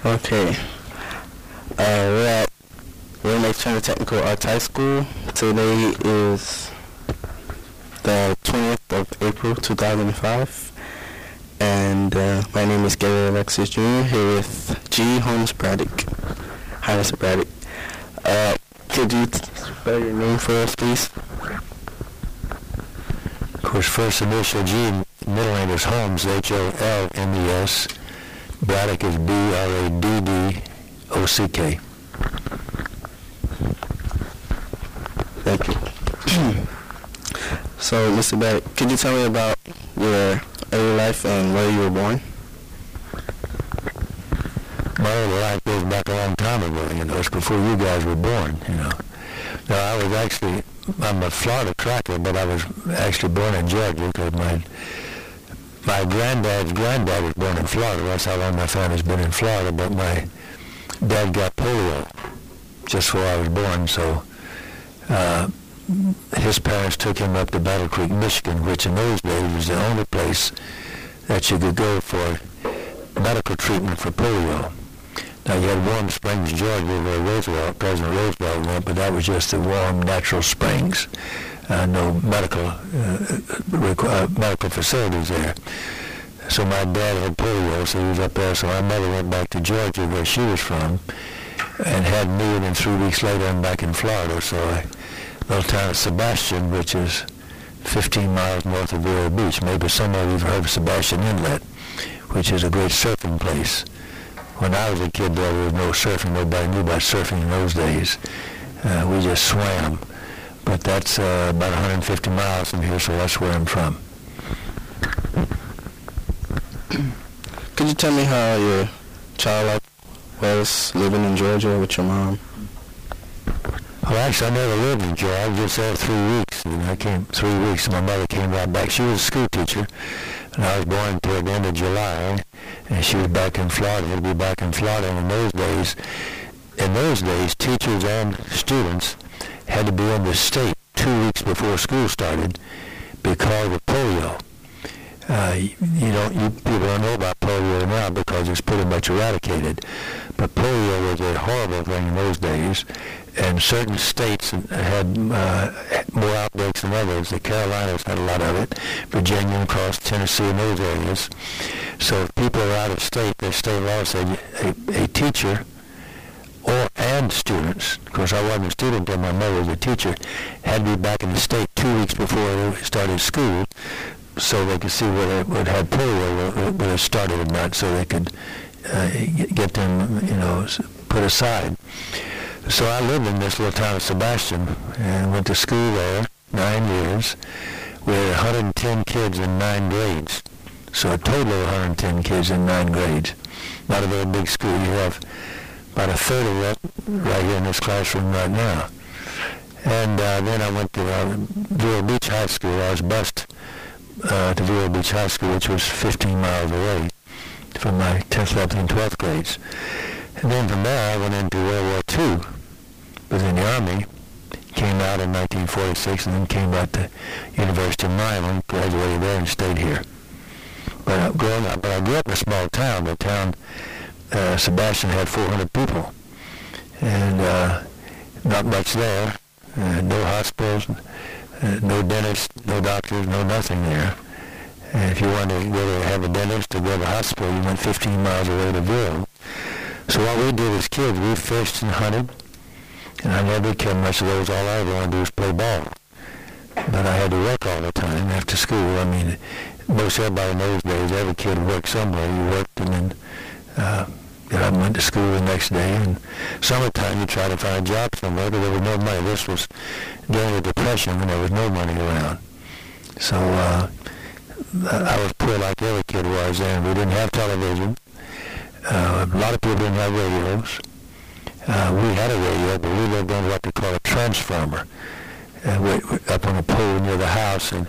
Okay. We're in Turner Technical Arts High School. Today is the 20th of April, 2005. And my name is Gary Alexis Jr. here with G. Holmes Braddock. Hi, Mr. Braddock. Could you spell your name for us, please? Of course, first initial G, middle name is Holmes, Holmes. Braddock is Braddock. Thank you. So, Mr. Braddock, could you tell me about your early life and where you were born? My early life goes back a long time ago, it's before you guys were born, No, I'm a Florida cracker, but I was actually born in Georgia because my granddad was born in Florida. That's how long my family's been in Florida, but my dad got polio just before I was born, so his parents took him up to Battle Creek, Michigan, which in those days was the only place that you could go for medical treatment for polio. Now, you had Warm Springs, Georgia, where President Roosevelt went, but that was just the warm, natural springs. No medical facilities there. So my dad had polio, so he was up there. So my mother went back to Georgia, where she was from, and had me, and then 3 weeks later I'm back in Florida. So little town of Sebastian, which is 15 miles north of Vero Beach. Maybe some of you have heard of Sebastian Inlet, which is a great surfing place. When I was a kid, there was no surfing. Nobody knew about surfing in those days. We just swam. But that's about 150 miles from here, so that's where I'm from. Could you tell me how your child life was living in Georgia with your mom? Well, actually, I never lived in Georgia. I was just there 3 weeks. And I came 3 weeks, and my mother came right back. She was a school teacher, and I was born toward the end of July, and she was back in Florida. We'll be back in Florida. And in those days, teachers and students had to be in the state 2 weeks before school started because of polio. You people don't know about polio now because it's pretty much eradicated. But polio was a horrible thing in those days, and certain states had more outbreaks than others. The Carolinas had a lot of it, Virginia, across Tennessee, and those areas. So if people are out of state, their state law said a teacher and students, of course I wasn't a student until my mother was a teacher, had to be back in the state 2 weeks before they started school so they could see whether it had polio, whether it started or not, so they could get them, put aside. So I lived in this little town of Sebastian and went to school there 9 years. We had 110 kids in 9 grades. So a total of 110 kids in 9 grades. Not a very big school. You have about a third of that right here in this classroom right now. And then I went to Vero Beach High School. I was bused to Vero Beach High School, which was 15 miles away from my 10th, 11th, and 12th grades. And then from there I went into World War II. Was in the Army, came out in 1946, and then came out to University of Maryland, graduated there, and stayed here. But I grew up in a small town. The town, Sebastian, had 400 people, and not much there. No hospitals, no dentists, no doctors, no nothing there. And if you wanted to go to have a dentist or go to the hospital, you went 15 miles away to Vero. So what we did as kids, we fished and hunted. And I never cared much of those. All I ever wanted to do was play ball. But I had to work all the time after school. I mean, most everybody in those days, every kid worked somewhere. You worked and then went to school the next day. And summertime, you try to find a job somewhere, but there was no money. This was during the Depression when there was no money around. So I was poor like every kid was then. We didn't have television. A lot of people didn't have radios. We had a radio, but we lived on what they call a transformer, up on a pole near the house, and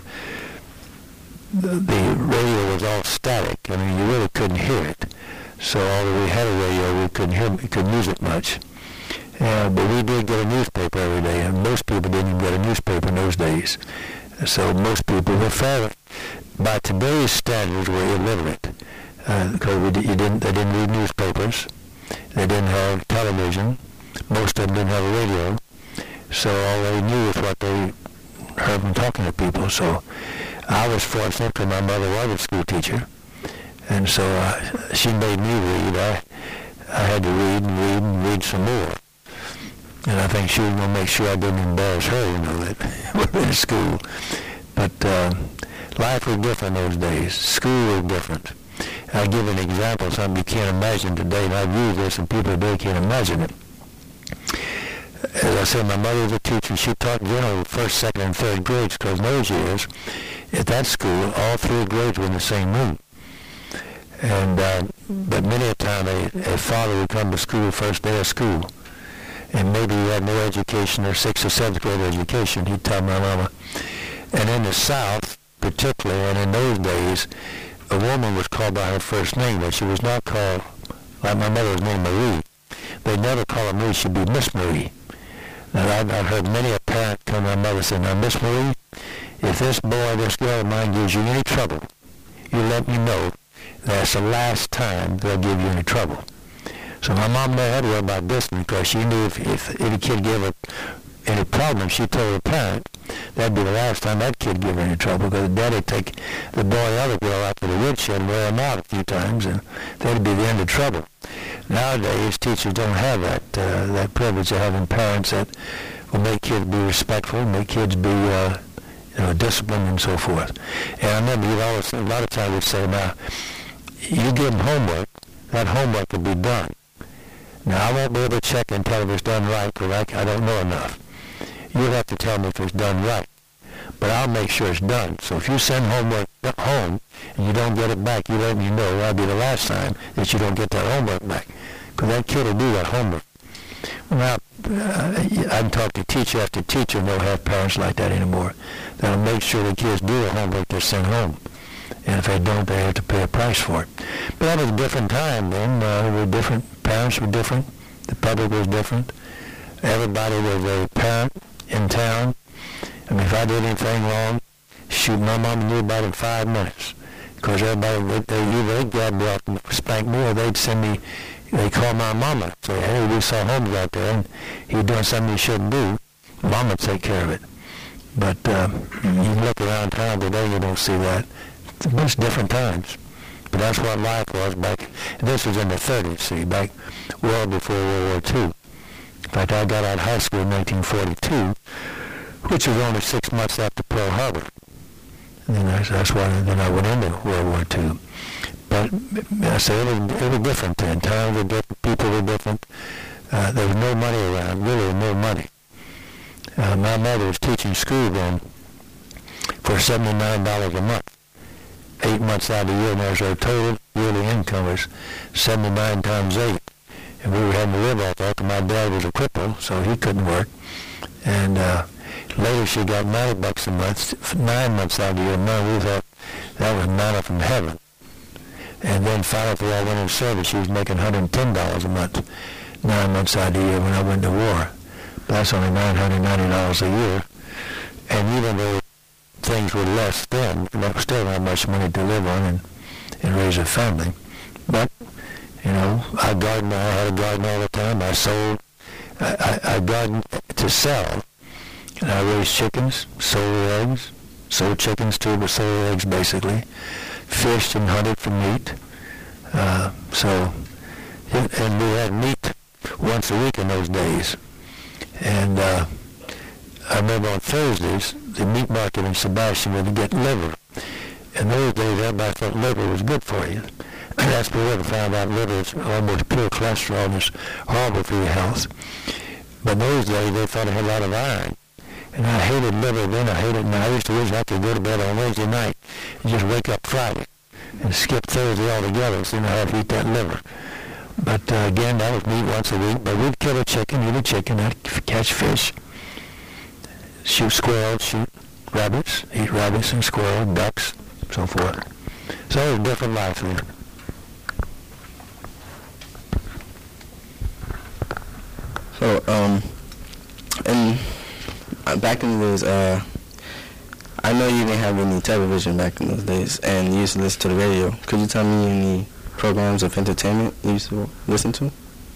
the radio was all static. I mean, you really couldn't hear it. So although we had a radio, we couldn't use it much. But we did get a newspaper every day, and most people didn't even get a newspaper in those days. So most people were fairly, by today's standards, were illiterate because they didn't read newspapers. They didn't have television. Most of them didn't have a radio. So all they knew was what they heard from talking to people. So I was fortunate because my mother was a school teacher. And so she made me read. I had to read and read and read some more. And I think she was going to make sure I didn't embarrass her, that we're in school. But life was different those days. School was different. I'll give an example, something you can't imagine today, and I've used this, and people today can't imagine it. As I said, my mother was a teacher. She taught generally first, second, and third grades, because in those years, at that school, all three grades were in the same room. And but many a time, a father would come to school first day of school, and maybe he had no education or sixth or seventh grade education. He'd tell my mama. And in the South, particularly, and in those days, a woman was called by her first name, but she was not called, like my mother was named Marie. They'd never call her Marie, she'd be Miss Marie. Now, I've heard many a parent come to my mother and say, now, Miss Marie, if this boy or this girl of mine gives you any trouble, you let me know. That's the last time they'll give you any trouble. So my mom never had to worry about this because she knew if any kid gave her any problem, she told the parent, that'd be the last time that kid gave her any trouble, because daddy'd take the boy or the girl out to the woodshed and wear them out a few times, and that'd be the end of trouble. Nowadays, teachers don't have that privilege of having parents that will make kids be respectful, make kids be disciplined and so forth. And I remember a lot of times we'd say, now, you give them homework, that homework will be done. Now, I won't be able to check and tell if it's done right, because I don't know enough. You'll have to tell me if it's done right. But I'll make sure it's done. So if you send homework home and you don't get it back, you let me know. That'll be the last time that you don't get that homework back, because that kid will do that homework. Well, I can talk to teacher after teacher, and they'll have parents like that anymore. That'll make sure the kids do the homework they're sent home. And if they don't, they have to pay a price for it. But that was a different time then. We were different. Parents were different. The public was different. Everybody was a parent in town. I mean, if I did anything wrong, shoot, my mom knew about it in 5 minutes. Because everybody, they'd grab me off and spank me, or they'd send me, they'd call my mama. Say, hey, we saw Holmes out there, and he's doing something he shouldn't do. Mama would take care of it. But you look around town today, you don't see that. It's different times. But that's what life was back. This was in the 30s, see, back well before World War II. In fact, I got out of high school in 1942, which was only 6 months after Pearl Harbor. And then that's why then I went into World War II. But I say it was different then. Times were different, people were different. There was no money around, really no money. My mother was teaching school then for $79 a month. 8 months out of the year, and there's our total yearly income was 79 times 8. And we were having to live off that because my dad was a cripple, so he couldn't work. And later she got $90 a month, 9 months out of the year. Man, we thought that was manna from heaven. And then finally, before I went in service, she was making $110 a month, 9 months out of the year when I went to war. But that's only $990 a year. And even though things were less then, and that was still not much money to live on and raise a family. But, I gardened. I had a garden all the time. I sold. I gardened to sell. And I raised chickens, sold eggs, sold chickens too, but sold eggs basically. Fished and hunted for meat. And we had meat once a week in those days. And I remember on Thursdays, the meat market in Sebastian would get liver. In those days, everybody thought liver was good for you. And that's where we found out liver is almost pure cholesterol and it's horrible for your health. But in those days, they thought it had a lot of iron. And I hated liver then. I hated it now. I used to wish I could go to bed on Wednesday night and just wake up Friday and skip Thursday altogether so I have to eat that liver. But again, that was meat once a week. But we'd kill a chicken, eat a chicken, I'd catch fish, shoot squirrels, shoot rabbits, eat rabbits and squirrels, ducks, so forth. So it was a different life then. So, and back in the days, I know you didn't have any television back in those days, and you used to listen to the radio. Could you tell me any programs of entertainment you used to listen to?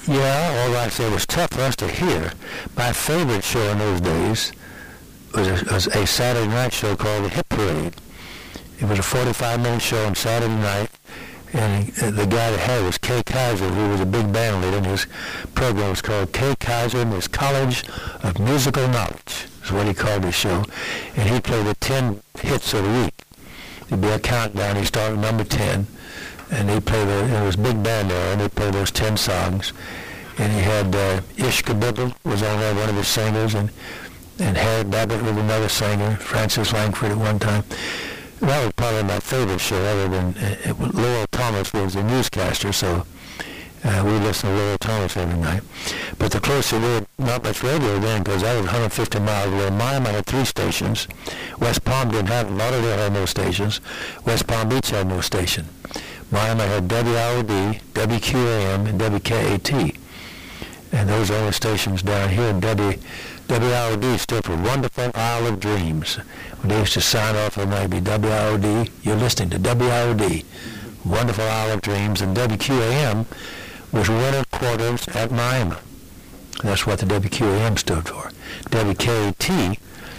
Yeah, all right. So it was tough for us to hear. My favorite show in those days was a Saturday night show called The Hit Parade. It was a 45-minute show on Saturday night, and the guy that had it was Kay Kaiser, who was a big band leader, and his program was called Kay Kaiser and his College of Musical Knowledge, is what he called his show. And he played the 10 hits of the week. There'd be a countdown. He started with number 10, and he played it was big band there, and they played those 10 songs. And he had Ish Kabibble was on there, one of his singers, and Harry Babbitt was another singer, Francis Langford at one time. That was probably my favorite show, other than Lowell Thomas was the newscaster, so we listened to Lowell Thomas every night. But the closer we were, not much radio then, because I was 150 miles away. Miami had 3 stations. West Palm didn't have, Lauderdale had no stations. West Palm Beach had no station. Miami had WIOD, WQAM, and WKAT. And those are the only stations down here. WIOD stood for Wonderful Isle of Dreams. When they used to sign off on that, it'd be WIOD. You're listening to WIOD, Wonderful Isle of Dreams. And WQAM was Winter Quarters at Miami. That's what the WQAM stood for. WKAT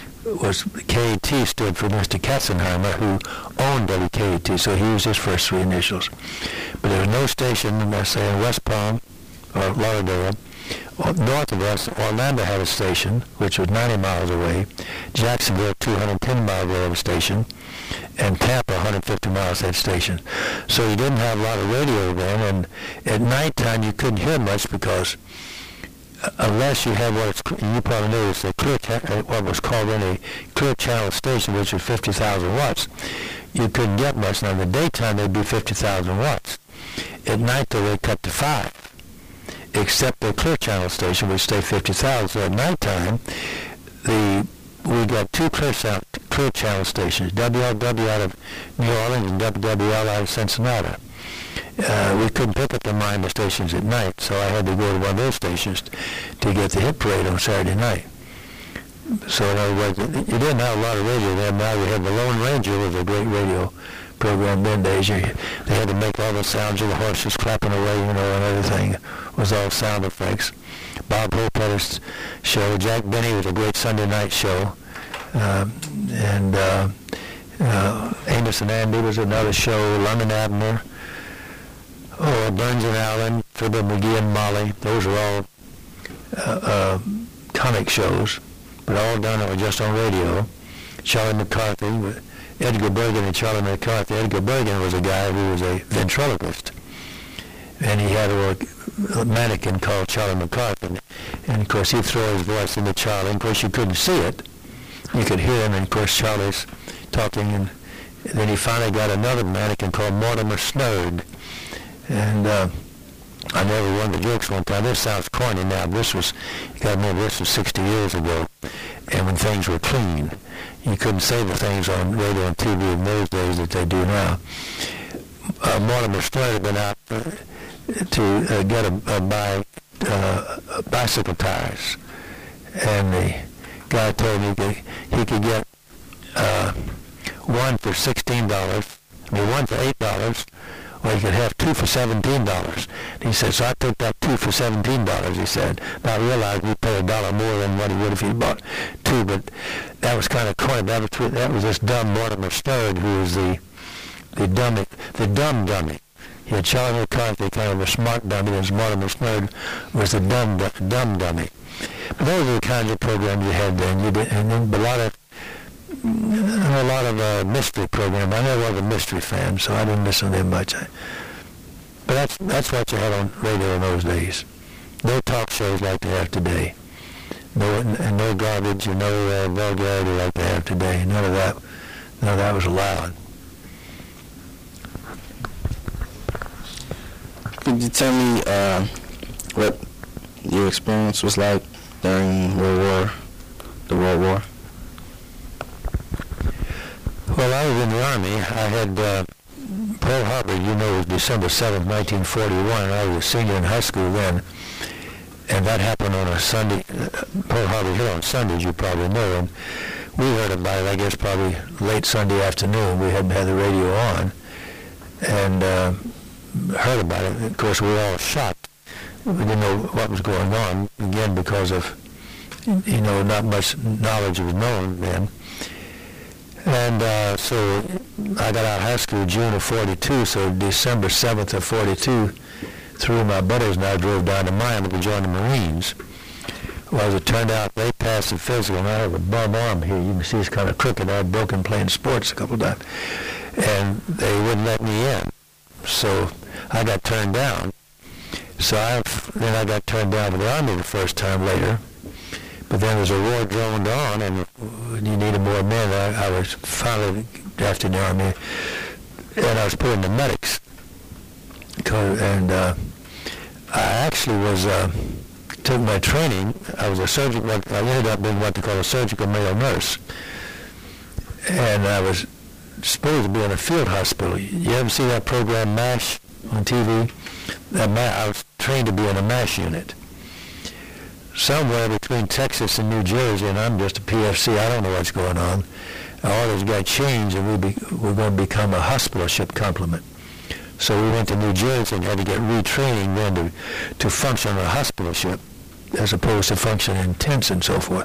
KAT stood for Mr. Katzenheimer, who owned WKAT, so he used his first 3 initials. But there was no station, let's say, in West Palm or Lauderdale. North of us, Orlando had a station, which was 90 miles away. Jacksonville, 210 miles away, had a station. And Tampa, 150 miles, had a station. So you didn't have a lot of radio then, and at nighttime you couldn't hear much because unless you had you probably noticed, what was called then a clear channel station, which was 50,000 watts, you couldn't get much. Now in the daytime they'd be 50,000 watts. At night though they cut to 5. Except the clear channel station, which stayed 50,000. So at nighttime, we got 2 clear channel stations, WLW out of New Orleans and WWL out of Cincinnati. We couldn't pick up the Miami stations at night, so I had to go to one of those stations to get the Hit Parade on Saturday night. So in other words, you didn't have a lot of radio then. Now we had the Lone Ranger, was a great radio program then days. They had to make all the sounds of the horses clapping away, and everything was all sound effects. Bob Hope had his show. Jack Benny was a great Sunday night show. And Amos and Andy was another show. London Abner. Burns and Allen, Fibber McGee and Molly. Those are all comic shows, but all done just on radio. Charlie McCarthy, Edgar Bergen and Charlie McCarthy. Edgar Bergen was a guy who was a ventriloquist, and he had a mannequin called Charlie McCarthy, and of course he'd throw his voice into Charlie. Of course you couldn't see it, you could hear him, and of course Charlie's talking, and then he finally got another mannequin called Mortimer Snerd, and I never one of the jokes one time. This sounds corny now. This was, you got to remember, this was 60 years ago, and when things were clean. You couldn't say the things on radio and TV in those days that they do now. Mortimer Snerd had been out to buy bicycle tires, and the guy told me he could get one for $16. One for $8. Or you could have 2 for $17. He said, so I took that 2 for $17, he said. Now I realized we pay $1 more than what he would if he bought 2, but that was kind of corny. That was this dumb Mortimer Snerd, who was the dumb dummy. He had Charlie McCarthy, kind of a smart dummy, and Mortimer Snerd was the dumb dummy. But those are the kinds of programs you had then. And then a lot of mystery programs. I never was a mystery fan, so I didn't listen to them much. But that's what you had on radio in those days. No talk shows like they have today. No garbage or no vulgarity like they have today. None of that was allowed. Could you tell me what your experience was like during the World War? Well, I was in the Army. I had Pearl Harbor, was December 7th, 1941. I was a senior in high school then, and that happened on a Sunday. Pearl Harbor hit on Sundays, you probably know, and we heard about it, I guess, probably late Sunday afternoon. We hadn't had the radio on, and heard about it. Of course, we were all shocked we didn't know what was going on, again because of, not much knowledge was known then. And so I got out of high school June of 42, so December 7th of 42, three of my buddies and I drove down to Miami to join the Marines. Well, as it turned out, they passed the physical, and I have a bum arm here. You can see it's kind of crooked. I had broken playing sports a couple of times. And they wouldn't let me in. So I got turned down. So then I got turned down for the Army the first time later. But then as the war droned on and you needed more men, I was finally drafted in the Army, and I was put in the medics. And I actually took my training. I was I ended up being what they call a surgical male nurse. And I was supposed to be in a field hospital. You ever see that program MASH on TV? I was trained to be in a MASH unit. Somewhere between Texas and New Jersey, and I'm just a PFC, I don't know what's going on. All this got changed, and we're going to become a hospital ship complement. So we went to New Jersey and had to get retraining then to function on a hospital ship, as opposed to function in tents and so forth.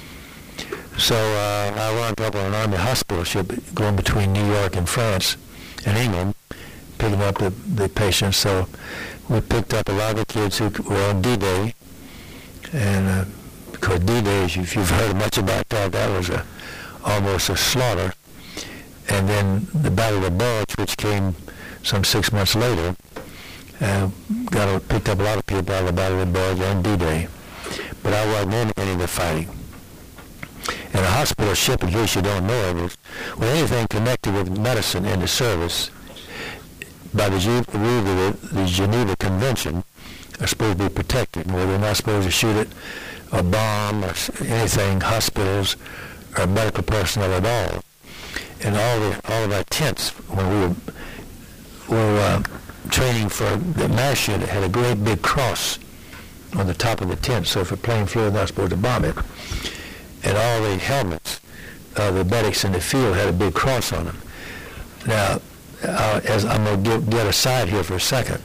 So I wound up on an Army hospital ship going between New York and France and England, picking up the patients. So we picked up a lot of the kids who were on D-Day. And because D-Day, if you've heard much about that, that was almost a slaughter. And then the Battle of the Bulge, which came some 6 months later, picked up a lot of people out of the Battle of the Bulge and D-Day. But I wasn't in any of the fighting. And a hospital ship, in case you don't know it, is anything connected with medicine in the service by the Geneva Convention are supposed to be protected, where they're not supposed to shoot it or bomb or anything, hospitals or medical personnel at all. And all of our tents, when we were training for the MASH unit, had a great big cross on the top of the tent, so if a plane flew, they're not supposed to bomb it. And all the helmets, the medics in the field had a big cross on them. Now, as I'm going to get aside here for a second,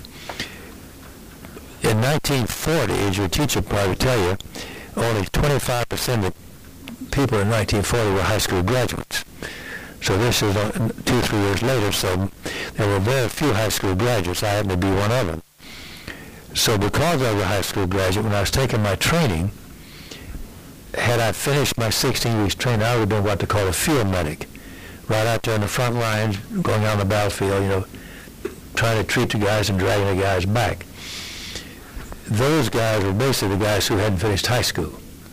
in 1940, as your teacher probably tell you, only 25% of people in 1940 were high school graduates. So this is 2-3 years later, so there were very few high school graduates. I happened to be one of them. So because I was a high school graduate, when I was taking my training, had I finished my 16 weeks training, I would have been what they call a field medic. Right out there in the front lines, going on the battlefield, trying to treat the guys and dragging the guys back. Those guys were basically the guys who hadn't finished high school.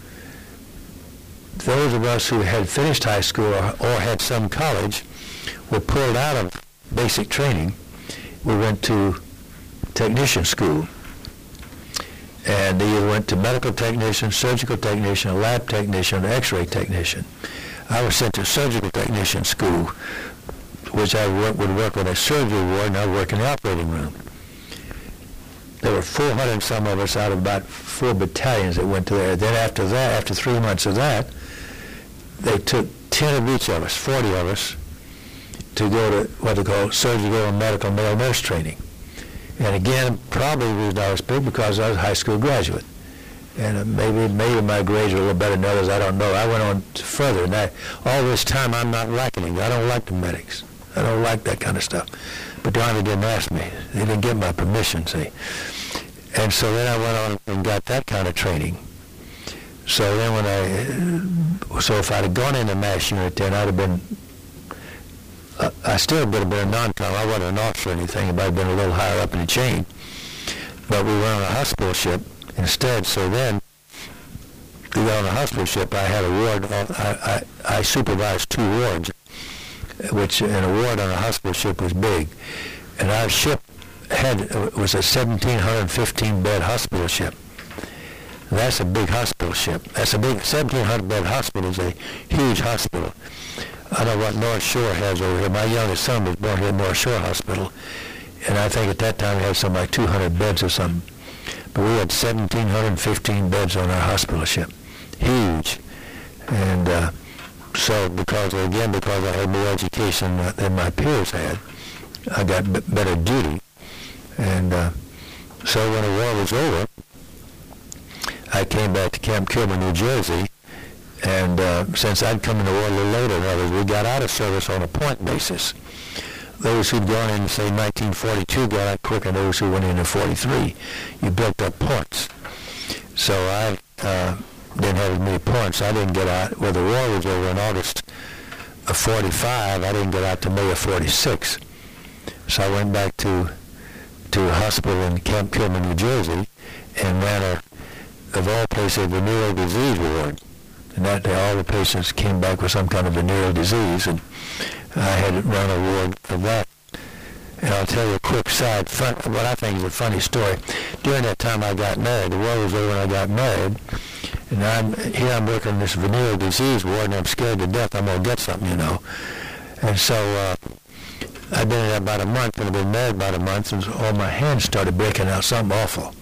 Those of us who had finished high school or had some college were pulled out of basic training. We went to technician school. And they either went to medical technician, surgical technician, lab technician, or x-ray technician. I was sent to surgical technician school, which I would work on a surgery ward, and I would work in the operating room. There were 400 and some of us out of about 4 battalions that went to there. Then after that, after 3 months of that, they took 10 of each of us, 40 of us, to go to what they call surgical and medical male nurse training. And again, probably the reason I was picked because I was a high school graduate. And maybe my grades were a little better than others, I don't know. I went on further, and all this time I'm not liking it. I don't like the medics. I don't like that kind of stuff. But the Army didn't ask me. They didn't get my permission, see. And so then I went on and got that kind of training. So then so if I'd have gone in the MASH unit then, I'd have been, I still would have been a non-com. I wasn't an officer or anything, but I'd been a little higher up in the chain. But we went on a hospital ship instead, so then we got on a hospital ship. I had a ward, I supervised 2 wards, which in a ward on a hospital ship was big. And our ship was a 1,715-bed hospital ship. That's a big hospital ship. That's a big 1,700-bed hospital is a huge hospital. I know what North Shore has over here. My youngest son was born here at North Shore Hospital, and I think at that time we had something like 200 beds or something. But we had 1,715 beds on our hospital ship. Huge. And so because I had more education than my peers had, I got better duty. And So when the war was over, I came back to Camp Kilmer, New Jersey, and since I'd come in the war a little later than others, we got out of service on a point basis. Those who'd gone in, say, 1942 got out quicker than those who went in 43. You built up points. So I didn't have as many points. I didn't get out. Well, the war was over in August of 45. I didn't get out to May of 46. So I went back to a hospital in Camp Kilmer, New Jersey, and ran of all places, a venereal disease ward. And that day all the patients came back with some kind of venereal disease, and I had run a ward of that. And I'll tell you a quick what I think is a funny story. During that time I got married. The war was over and I got married. And I'm working in this venereal disease ward, and I'm scared to death I'm going to get something, you know. And so I've been in there about a month, and I've been married about a month, and all my hands started breaking out, something awful.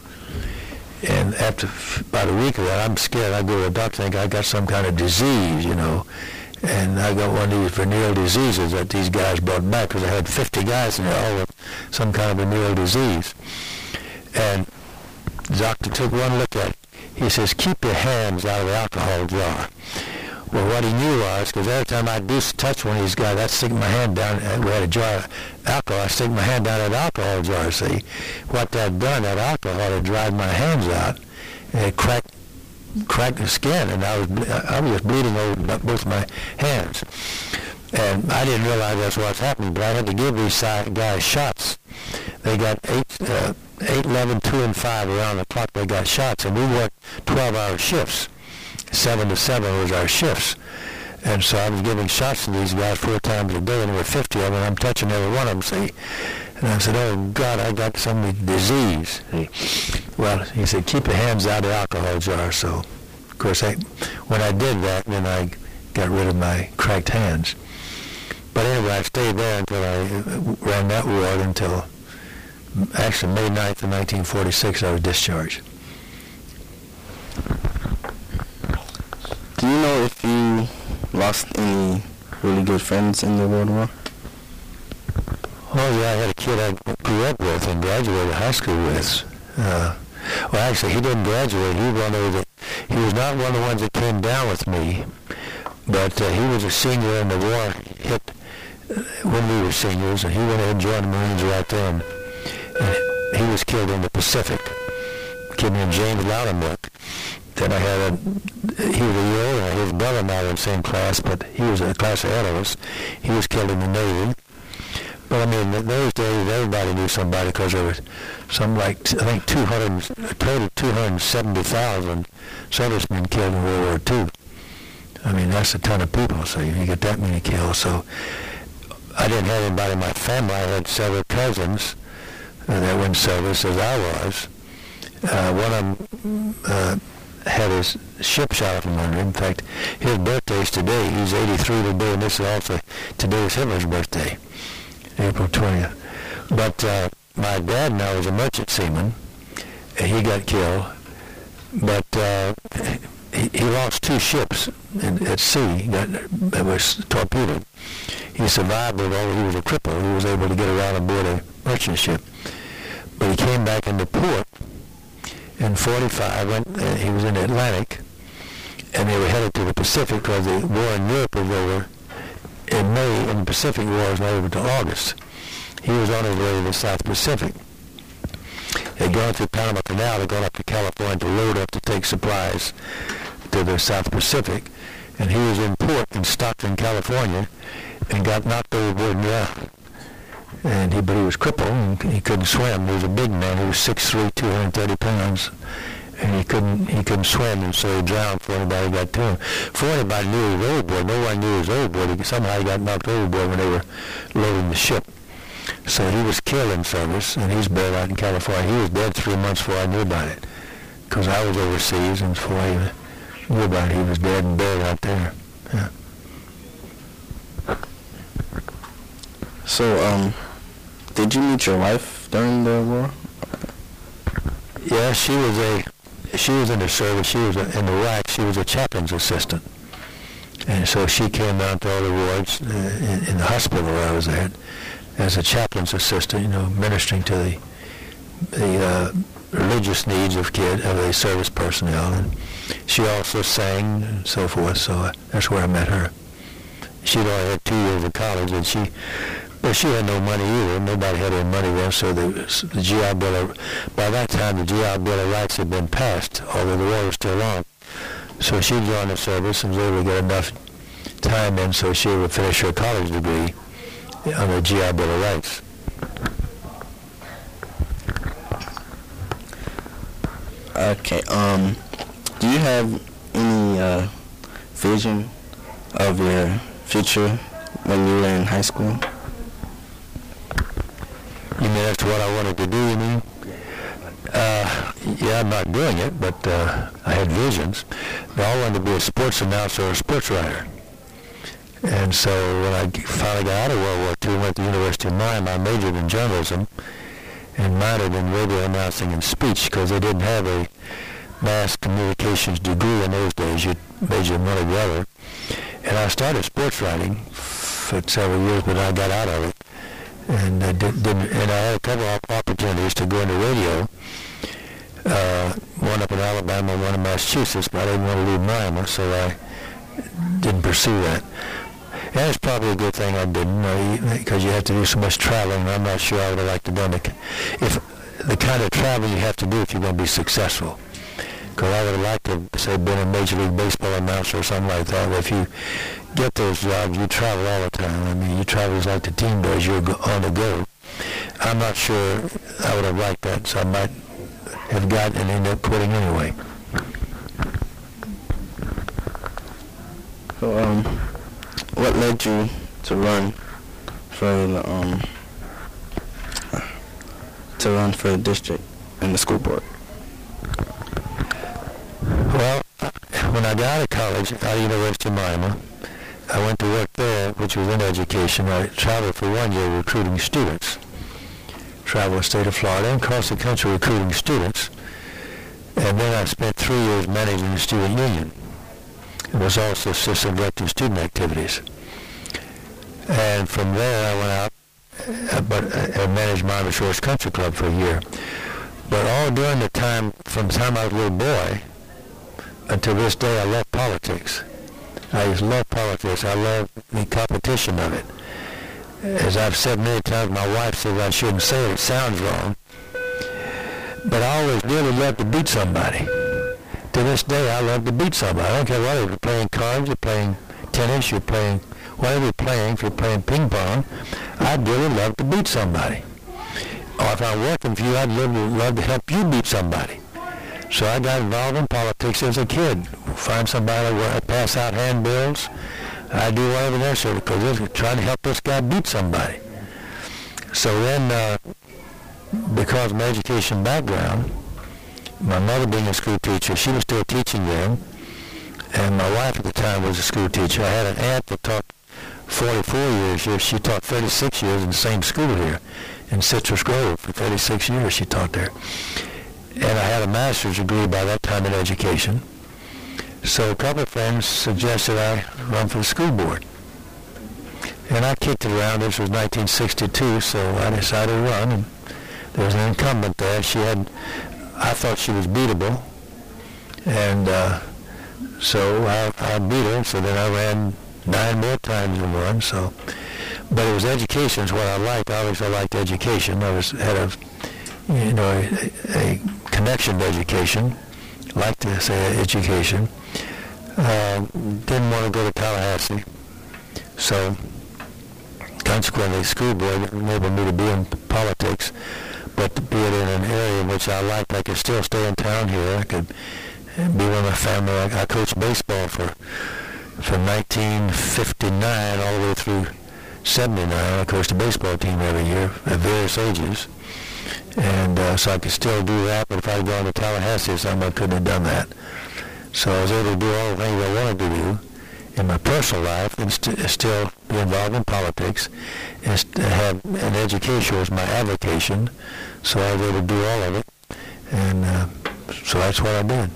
And after about a week of that, I'm scared. I go to the doctor, think I got some kind of disease, you know. And I got one of these venereal diseases that these guys brought back, because I had 50 guys in there all with some kind of venereal disease. And the doctor took one look at it. He says, keep your hands out of the alcohol jar. Well, what he knew was, because every time I do touch one of these guys, I'd stick my hand down, we had a jar of alcohol, I'd stick my hand down that alcohol jar, see. What that done, that alcohol had dried my hands out, and it cracked the skin, and I was just bleeding over both my hands. And I didn't realize that's what's happening, but I had to give these guys shots. They got 8, 11, 2, and 5 around the clock. They got shots, and we worked 12-hour shifts. 7 to 7 was our shifts. And so I was giving shots to these guys 4 times a day, and there were 50 of them, and I'm touching every one of them, see. And I said, oh, God, I got some disease. Well, he said, keep your hands out of the alcohol jar. So, of course, when I did that, then I got rid of my cracked hands. But anyway, I stayed there until I ran that ward until, actually, May 9th of 1946, I was discharged. Do you know if you lost any really good friends in the World War? Oh, yeah, I had a kid I grew up with and graduated high school with. Well, actually, he didn't graduate. He was not one of the ones that came down with me, but he was a senior and the war hit when we were seniors, and he went ahead and joined the Marines right then. And he was killed in the Pacific. A kid named James Loudermilk. Then I had he was a year older. His brother and I were in the same class, but he was a class ahead of us. He was killed in the Navy. But I mean, in those days, everybody knew somebody, because there was some, like, I think a total of 270,000 servicemen killed in World War II. I mean, that's a ton of people, so you get that many killed. So I didn't have anybody in my family. I had several cousins that were in service, as I was. One of them had his ship shot from under him. In fact, his birthday's today. He's 83 today, and this is also today is Hitler's birthday, April 20th. But my dad now was a merchant seaman, and he got killed. But he lost 2 ships at sea that was torpedoed. He survived, although he was a cripple. He was able to get around aboard a merchant ship. But he came back into port in 45, he was in the Atlantic, and they were headed to the Pacific, because the war in Europe was over in May, and the Pacific War was not over until August. He was on his way to the South Pacific. They'd gone through Panama Canal, they'd gone up to California to load up to take supplies to the South Pacific, and he was in port in Stockton, California, and got knocked overboard and drowned. But he was crippled, and he couldn't swim. He was a big man. He was 6'3", 230 pounds, and he couldn't swim, and so he drowned before anybody got to him. Before anybody knew he was overboard, no one knew he was overboard. Somehow he got knocked overboard when they were loading the ship. So he was killed in service, and he's buried out in California. He was dead 3 months before I knew about it, because I was overseas, and before I knew about it, he was dead and buried out there. Yeah. So, did you meet your wife during the war? Yeah, she was in the service. She was in Iraq. She was a chaplain's assistant, and so she came down to all the wards in the hospital where I was at as a chaplain's assistant, ministering to the the religious needs of the service personnel, and she also sang and so forth. So that's where I met her. She'd already had 2 years of college, and she had no money either. Nobody had any money then, so the GI Bill by that time the GI Bill of Rights had been passed, although the war was still on. So she joined the service and was able to get enough time in so she would finish her college degree on the GI Bill of Rights. Okay. Do you have any vision of your future when you were in high school? You mean that's what I wanted to do, you mean? Yeah, I'm not doing it, but I had visions. I wanted to be a sports announcer or a sports writer. And so when I finally got out of World War II and went to the University of Miami, I majored in journalism and minored in radio announcing and speech because they didn't have a mass communications degree in those days. You major in one or the other. And I started sports writing for several years, but I got out of it. And I had a couple of opportunities to go into radio, one up in Alabama, one in Massachusetts, but I didn't want to leave Miami, so I didn't pursue that. And it's probably a good thing I didn't, because you have to do so much traveling, and I'm not sure I would have liked to done if the kind of traveling you have to do if you're going to be successful. Because I would have liked to, say, been a Major League Baseball announcer or something like that. If you get those jobs, you travel all the time. I mean, you travel as like the team does. You're on the go. I'm not sure I would have liked that, so I might have gotten and ended up quitting anyway. So, what led you to run for the district and the school board? Well, when I got out of college, out of University of Miami, I went to work there, which was in education. I traveled for 1 year recruiting students. Traveled the state of Florida and across the country recruiting students. And then I spent 3 years managing the student union. It was also assistant director of student activities. And from there I went out and managed Miami Shores Country Club for a year. But all during the time, from the time I was a little boy until this day, I love politics. I just love politics. I love the competition of it. As I've said many times, my wife says I shouldn't say it. It sounds wrong. But I always really love to beat somebody. To this day, I love to beat somebody. I don't care whether you're playing cards, you're playing tennis, you're playing whatever you're playing. If you're playing ping pong, I'd really love to beat somebody. Or if I'm working for you, I'd love to help you beat somebody. So I got involved in politics as a kid. Find somebody to pass out handbills. I do whatever necessary because they're trying to help this guy beat somebody. So then, because of my education background, my mother being a school teacher, she was still teaching then, and my wife at the time was a school teacher. I had an aunt that taught 44 years here. She taught 36 years in the same school here in Citrus Grove. For 36 years she taught there. And I had a master's degree by that time in education. So a couple of friends suggested I run for the school board. And I kicked it around. This was 1962, so I decided to run. And there was an incumbent there. I thought she was beatable. And so I beat her. So then I ran 9 more times and won. So, but it was education is what I liked. I liked education. I had a connection to education. Liked to say education. Didn't want to go to Tallahassee. So consequently, the school board enabled me to be in politics, but to be it in an area in which I liked. I could still stay in town here. I could be with my family. I coached baseball from 1959 all the way through 79. I coached a baseball team every year at various ages. And so I could still do that, but if I had gone to Tallahassee or something, I couldn't have done that. So I was able to do all the things I wanted to do in my personal life and still be involved in politics and have an education was my avocation. So I was able to do all of it. And so that's what I did.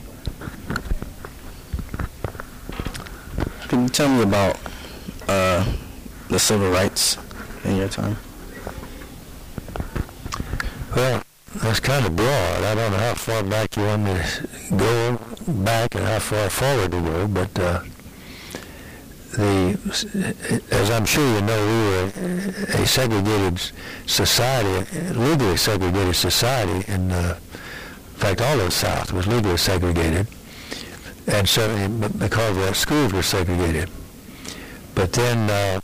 Can you tell me about the civil rights in your time? Well, that's kind of broad. I don't know how far back you want me to go back and how far forward to go, but as I'm sure you know, we were a segregated society, legally segregated society. In fact, all of the South was legally segregated, and certainly because the schools were segregated. But then the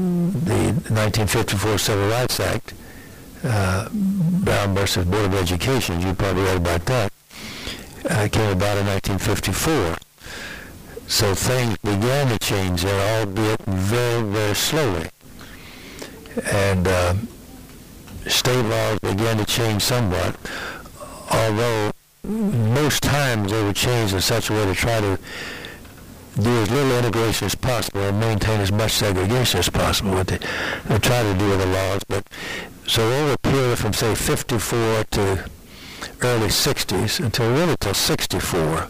1954 Civil Rights Act, Brown versus Board of Education, you probably read about that, came about in 1954. So things began to change there, albeit very, very slowly. And state laws began to change somewhat, although most times they would change in such a way to try to do as little integration as possible and maintain as much segregation as possible, what they try to do with the laws. But so over a period from, say, 54 to early 60s, until 64,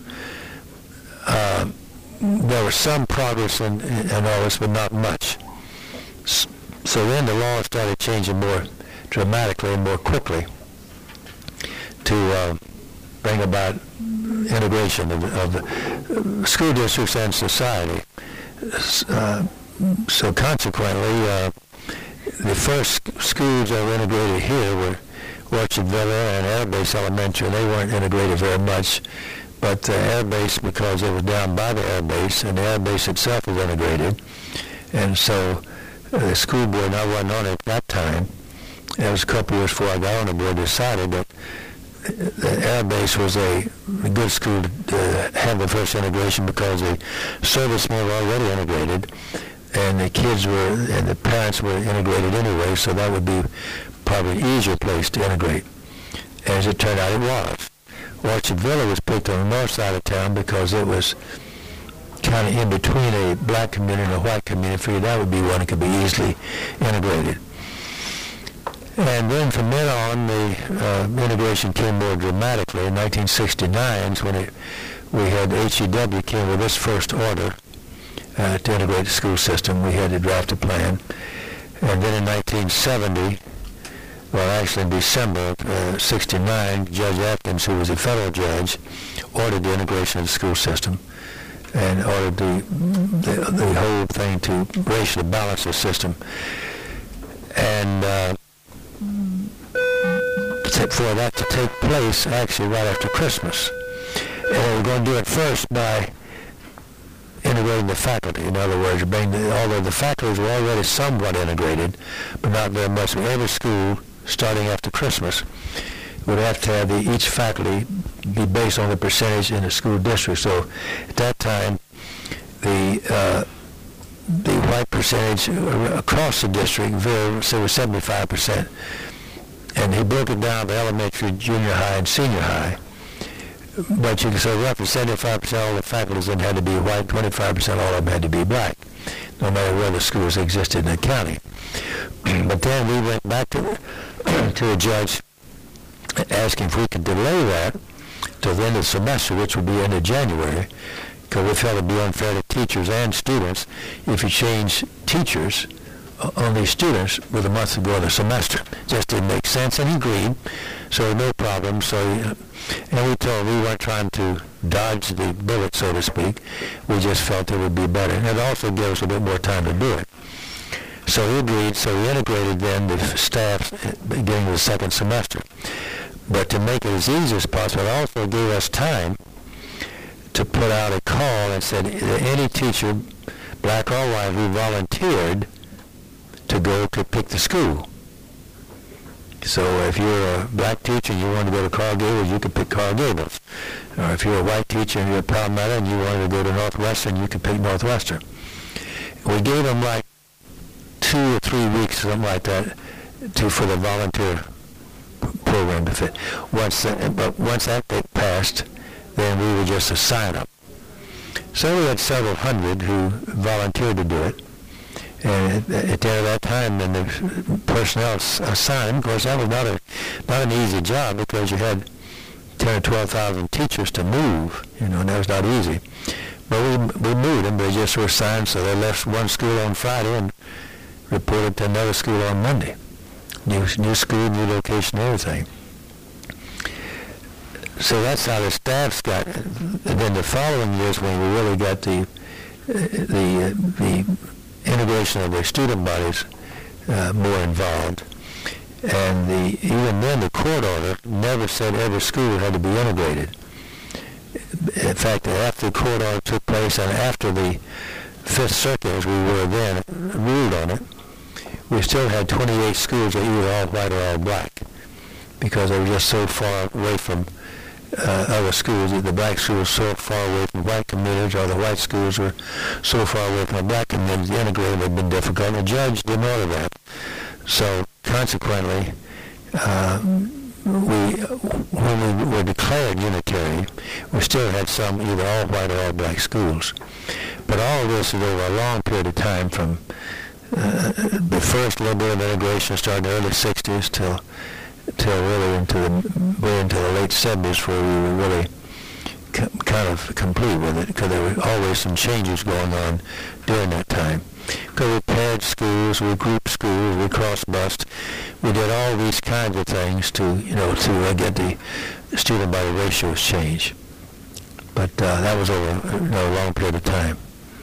there was some progress in all this, but not much. So then the laws started changing more dramatically and more quickly to bring about integration of the school districts and society. So consequently, the first schools that were integrated here were Orchard Villa and Air Base Elementary, and they weren't integrated very much. But the Air Base, because it was down by the Air Base, and the Air Base itself was integrated, and so the school board, and I wasn't on it at that time, it was a couple years before I got on the board, decided that the Air Base was a good school to have the first integration because the servicemen were already integrated, and the kids were, and the parents were integrated anyway, so that would be probably an easier place to integrate. As it turned out, it was. Orchard Villa was picked on the north side of town because it was kind of in between a black community and a white community. Figured that would be one that could be easily integrated. And then from then on, the integration came more dramatically. In 1969, when we had HEW came with its first order to integrate the school system. We had to draft a plan. And then in 1970, well, actually in December of 69, Judge Atkins, who was a federal judge, ordered the integration of the school system and ordered the whole thing to racially balance the system. And for that to take place actually right after Christmas. And we're going to do it first by integrating the faculty. In other words, although the faculties were already somewhat integrated, but not very much. Every school, starting after Christmas, would have to have each faculty be based on the percentage in the school district. So at that time, the white percentage across the district varied, so it was 75%. And he broke it down to elementary, junior high, and senior high. But you can say roughly 75% of all the faculties then had to be white, 25% all of them had to be black, no matter where the schools existed in the county. But then we went back to the judge asking if we could delay that till the end of the semester, which would be end of January, because we felt it would be unfair to teachers and students if you change teachers on these students with a month to go of the semester. Just didn't make sense, and he agreed, so no problem. So, and we weren't trying to dodge the bullet, so to speak. We just felt it would be better, and it also gave us a bit more time to do it. So he agreed, so we integrated then the staff beginning of the second semester. But to make it as easy as possible, it also gave us time to put out a call and said any teacher, black or white, who volunteered to go to pick the school. So if you're a black teacher and you want to go to Coral Gables, you could pick Coral Gables. Or if you're a white teacher and you're at Palmetto and you wanted to go to Northwestern, you could pick Northwestern. We gave them like 2 or 3 weeks, something like that, for the volunteer program to fit. Once that passed, then we would just assign them. So we had several hundred who volunteered to do it. And at the end of that time, then the personnel assigned. Of course, that was not an easy job because you had 10,000 or 12,000 teachers to move, and that was not easy. But we moved them. They just were assigned, so they left one school on Friday and reported to another school on Monday. New school, new location, everything. so that's how the staffs got. And then the following years, when we really got the integration of the student bodies more involved, and even then the court order never said every school had to be integrated. In fact, after the court order took place and after the Fifth Circuit, as we were then, ruled on it, we still had 28 schools that either all white or all black, because they were just so far away from other schools. The black schools so far away from white communities, or the white schools were so far away from the black communities. The integrating had been difficult, and the judge didn't order that. So consequently, when we were declared unitary, we still had some either all white or all black schools. But all of this is over a long period of time, from the first little bit of integration starting in the early 60s till really into the late 70s, where we were really kind of complete with it, because there were always some changes going on during that time. Because we paired schools, we grouped schools, we cross-bused, we did all these kinds of things to get the student body ratios changed. But that was over a long period of time.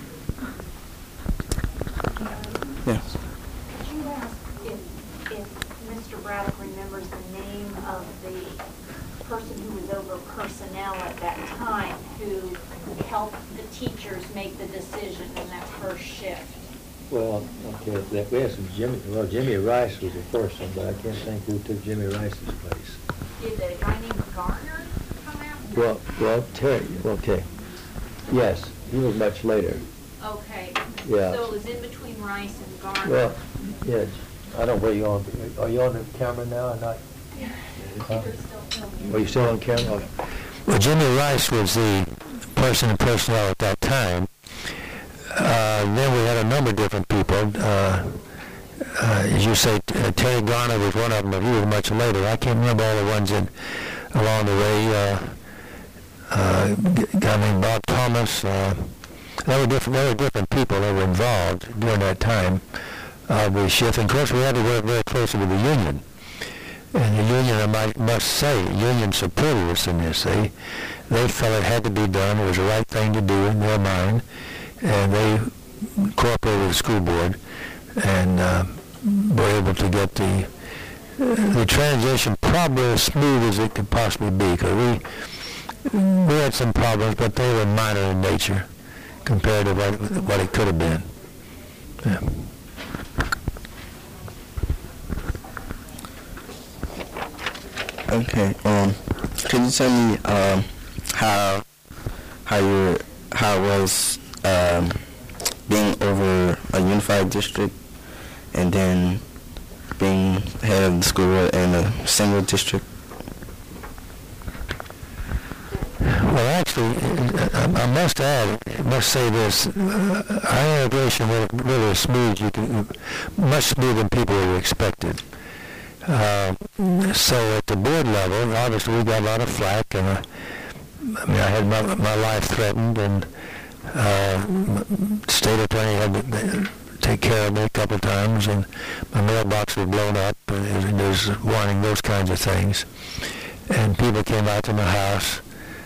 Yeah. Could you ask if Mr. Braddock remembers the name of the person who was over personnel at that time, who helped the teachers make the decision in that first shift? Well, okay, we had some Jimmy Rice was the first one, but I can't think who took Jimmy Rice's place. Did a guy named Garner come out? Well, Terry, okay. Yes, he was much later. Okay. Yeah. So it was in between Rice and Garner. Well, yeah, I don't know where you're on. Are you on the camera now or not? Yeah. Are you still on camera? Okay. Well, Jimmy Rice was the person in personnel at that time. Then we had a number of different people. As you say, Terry Garner was one of them, but he was much later. I can't remember all the ones along the way. A guy named Bob Thomas. There were different people that were involved during that time of the shift. And of course, we had to work very closely with the union. And the union, I must say, union supported us in this. They felt it had to be done. It was the right thing to do in their mind. And they cooperated with the school board and were able to get the transition probably as smooth as it could possibly be, because we had some problems, but they were minor in nature compared to what it could have been. Yeah. Okay. Could you tell me how it was being over a unified district and then being head of the school board in a single district? Well, actually, I must say this. Our integration went really smooth, much smoother than people would have expected. So at the board level, obviously we got a lot of flack, and I had my life threatened, and state attorney had to take care of me a couple of times, and my mailbox was blown up, and there's warning, those kinds of things. And people came out to my house,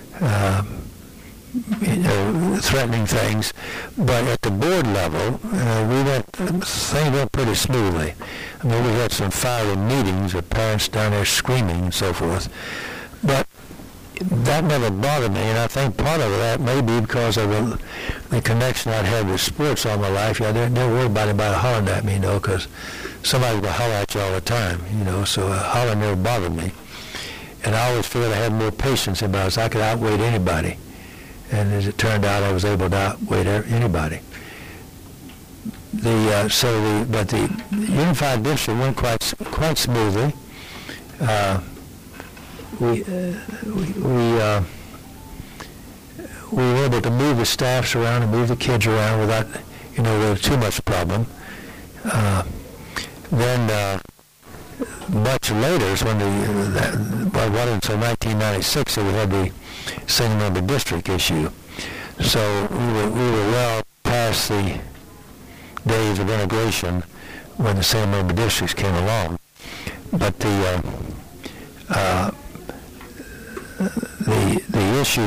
threatening things. But at the board level, things went pretty smoothly. I mean, we had some fiery meetings with parents down there screaming and so forth. But that never bothered me, and I think part of that may be because of the connection I'd had with sports all my life. I didn't worry about anybody hollering at me, because somebody would holler at you all the time, so hollering never bothered me. And I always figured I had more patience about it, so I could outweigh anybody. And as it turned out, I was able to outweigh anybody. But the unified district went quite smoothly. We were able to move the staffs around and move the kids around without, really too much problem. Then much later is when it wasn't until 1996 that we had the single member district issue. So we were well past the days of integration when the single member districts came along. But the issue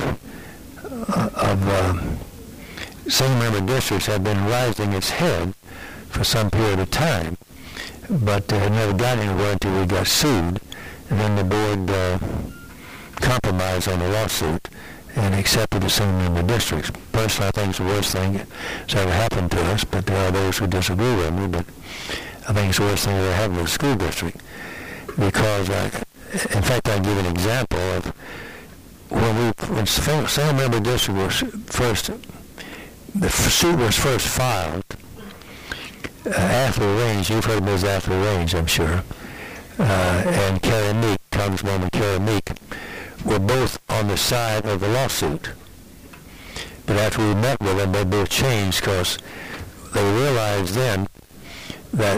of single-member districts had been rising its head for some period of time, but had never got anywhere until we got sued, and then the board compromised on the lawsuit and accepted the single-member districts. Personally, I think it's the worst thing that's ever happened to us, but there are those who disagree with me, but I think it's the worst thing that ever happened to the school district, because, in fact, I'll give an example of when single-member district was first, the suit was first filed. Athley Range, you've heard of Ms. Athley Range, I'm sure, and Carrie Meek, Congresswoman Carrie Meek, were both on the side of the lawsuit. But after we met with them, they both changed because they realized then that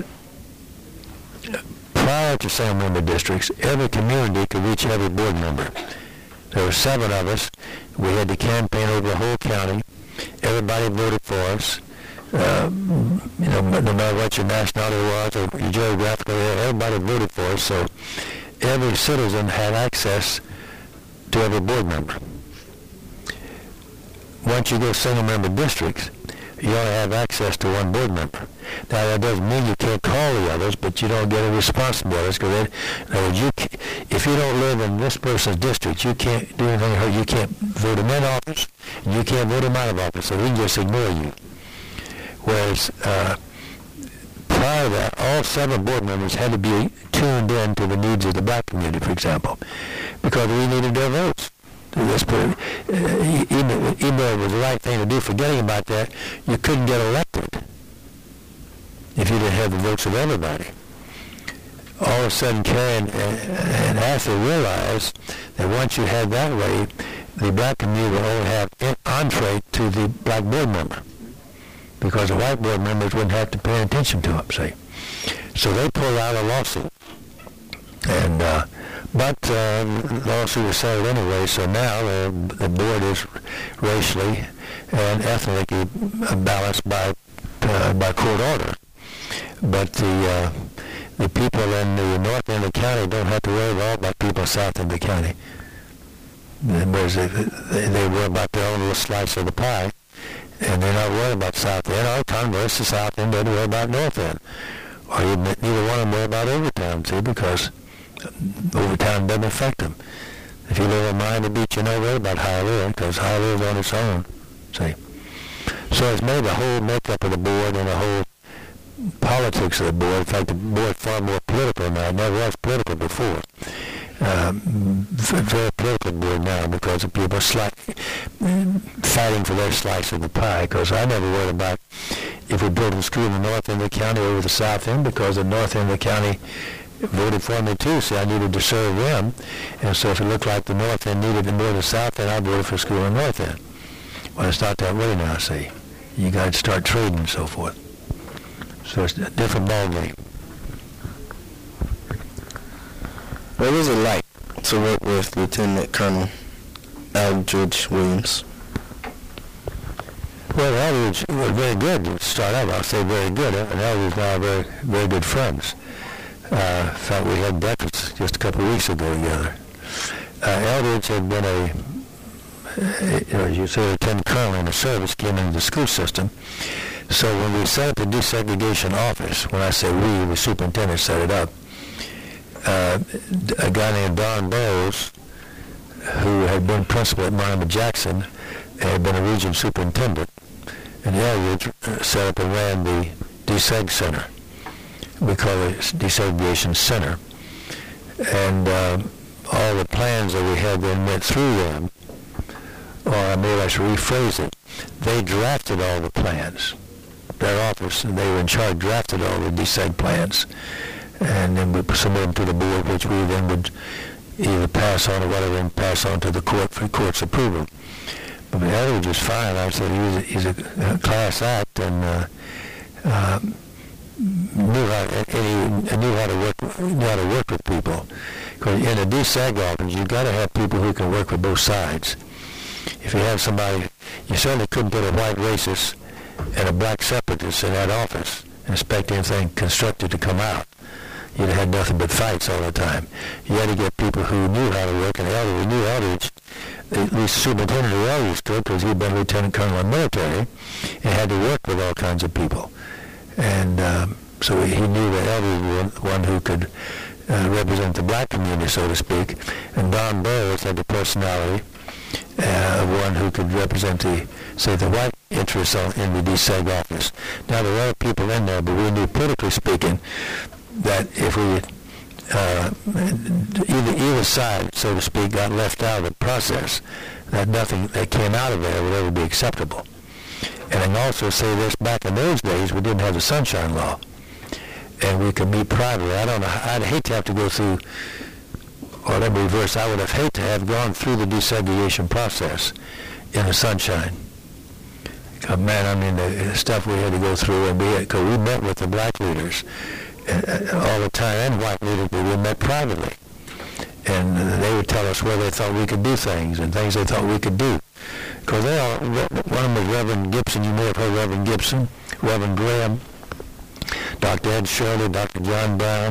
prior to single-member districts, every community could reach every board member. There were 7 of us. We had to campaign over the whole county. Everybody voted for us. No matter what your nationality was or your geographical area, everybody voted for us. So every citizen had access to every board member. Once you go single-member districts, you only have access to one board member. Now, that doesn't mean you can't call the others, but you don't get a response from the others, because if you don't live in this person's district, you can't do anything. You can't vote him in office, and you can't vote him out of office, so we can just ignore you. Whereas prior to that, all 7 board members had to be tuned in to the needs of the black community, for example, because we needed their votes. Even though it was the right thing to do, forgetting about that, you couldn't get elected if you didn't have the votes of everybody. All of a sudden, Karen and Athley realized that once you had that way, the black community would only have entree to the black board member, because the white board members wouldn't have to pay attention to them, see. So they pulled out a lawsuit. And but the lawsuit was settled anyway, so now the board is racially and ethnically balanced by court order. But the people in the north end of the county don't have to worry at all about people south end of the county. Whereas they worry about their own little slice of the pie, and they're not worried about south end. Or converse, the south end doesn't worry about north end. Or neither one of them worry about Overtown, see, because Overtown doesn't affect them. If you live in Miami Beach, you're not worried about Hialeah, because Hialeah is on its own, see. So it's made the whole makeup of the board and the whole politics of the board. In fact, the board is far more political now. It never was political before. Very political board now, because of people fighting for their slice of the pie. Because I never worried about if we build a school in the north end of the county over the south end, because the north end of the county voted for me too, so I needed to serve them. And so if it looked like the north end needed it more than the south end, I voted for school in the north end. Well, it's not that way now, see. You got to start trading and so forth. So it's a different ballgame. What was it like to work with Lieutenant Colonel Aldridge Williams? Well, Aldridge was very good to start out. I'll say very good. And Aldridge and I are very, very good friends. In fact, we had breakfast just a couple of weeks ago together. Aldridge had been as you say, Lieutenant Colonel in the service, came into the school system. So when we set up the desegregation office, when I say we, the superintendent set it up, a guy named Don Bowles, who had been principal at Miami Jackson, had been a region superintendent, and Aldridge set up and ran the deseg center. We call it desegregation center. And all the plans that we had then went through them, or maybe I should rephrase it, they drafted all the plans. Their office, and they were in charge, drafted all the deseg plans. And then we submit them to the board, which we then would either pass on or whatever, and pass on to the court for the court's approval. But Aldridge was fine. I said he's a class act, and knew how to work with people. Because in a deseg office, you've got to have people who can work with both sides. If you have somebody, you certainly couldn't put a white racist and a black separatist in that office and expect anything constructive to come out. You'd have had nothing but fights all the time. You had to get people who knew how to work, and we knew Aldridge at least Superintendent Arell used to, because he'd been Lieutenant Colonel in the military, and had to work with all kinds of people. And so he knew that Elder was one who could represent the black community, so to speak. And Don Burroughs had the personality of one who could represent the white interests in the DSEG office. Now, there were other people in there, but we knew, politically speaking, that if we either side, so to speak, got left out of the process, that nothing that came out of there would ever be acceptable. And I can also say this, back in those days, we didn't have the Sunshine Law, and we could meet privately. I don't know, I'd hate to have to go through, or let me reverse, I would have hated to have gone through the desegregation process in the Sunshine. Man, I mean, the stuff we had to go through, and because we met with the black leaders all the time, and white leaders, but we met privately. And they would tell us where they thought we could do things, and things they thought we could do. Because one of them was Reverend Gibson. You may have heard Reverend Gibson, Reverend Graham, Dr. Ed Shirley, Dr. John Brown.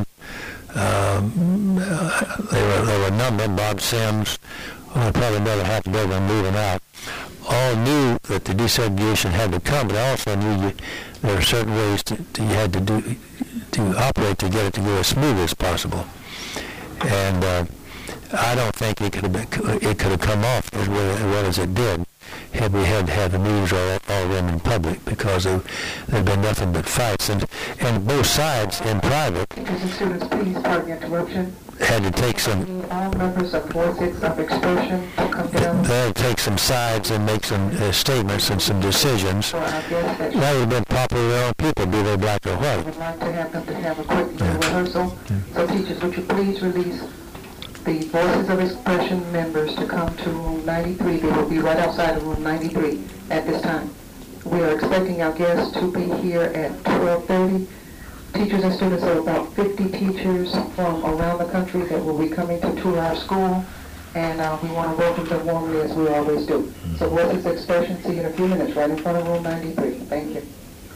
There were a number, Bob Sims, probably another half a dozen moving out. All knew that the desegregation had to come, but I also knew there were certain ways you had to do to operate to get it to go as smooth as possible. And I don't think it could have come off as well as it did had we had the meetings all run in public, because there'd been nothing but fights, and both sides in private. Teachers and students, please pardon the interruption. Had to take some. All members of voices of expression to come down. They had to take some sides and make some statements and some decisions. That would have been popular with their own people, be they black or white. I would like to have them to have a quick rehearsal. So teachers, would you please release the voices of expression members to come to room 93. They will be right outside of room 93 at this time. We are expecting our guests to be here at 12:30. Teachers and students, are about 50 teachers from around the country that will be coming to tour our school, and we want to welcome them warmly as we always do. So voices of expression, see you in a few minutes right in front of room 93. Thank you.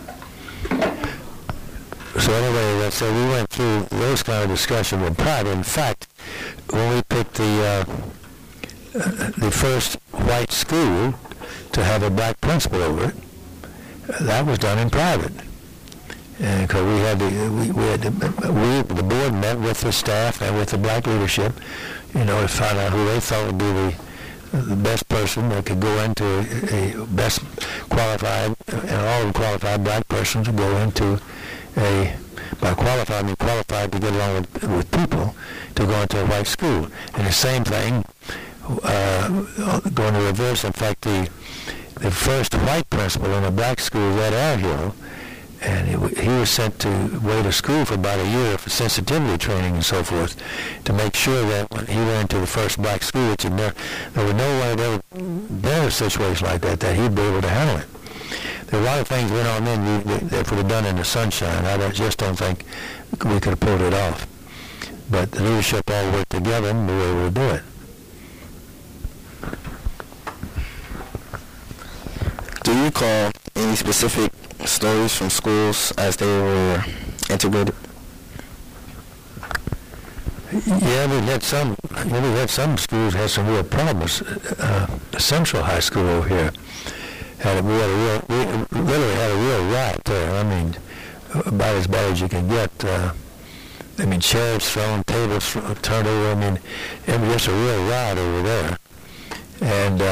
So anyway, so we went through those kind of discussions with pride. In fact, when we picked the first white school to have a black principal over it, that was done in private. Because the board met with the staff and with the black leadership, to find out who they thought would be the best person that could go into a best qualified, and all the qualified black persons to go into by qualified, I mean qualified to get along with people, to go into a white school. And the same thing, going to reverse. In fact, the first white principal in a black school was Ed Arhill, and he was sent to way to school for about a year for sensitivity training and so forth, to make sure that when he went into the first black school, which there was no way there would be a situation like that he'd be able to handle it. There were a lot of things went on then that would have done in the sunshine. I just don't think we could have pulled it off. But the leadership all worked together and we were able to do it. Do you recall any specific stories from schools as they were integrated? Yeah, we had some schools had some real problems. Central High School over here we literally had a real riot there. I mean, about as bad as you can get. Chairs thrown, tables turned over. It was just a real riot over there. And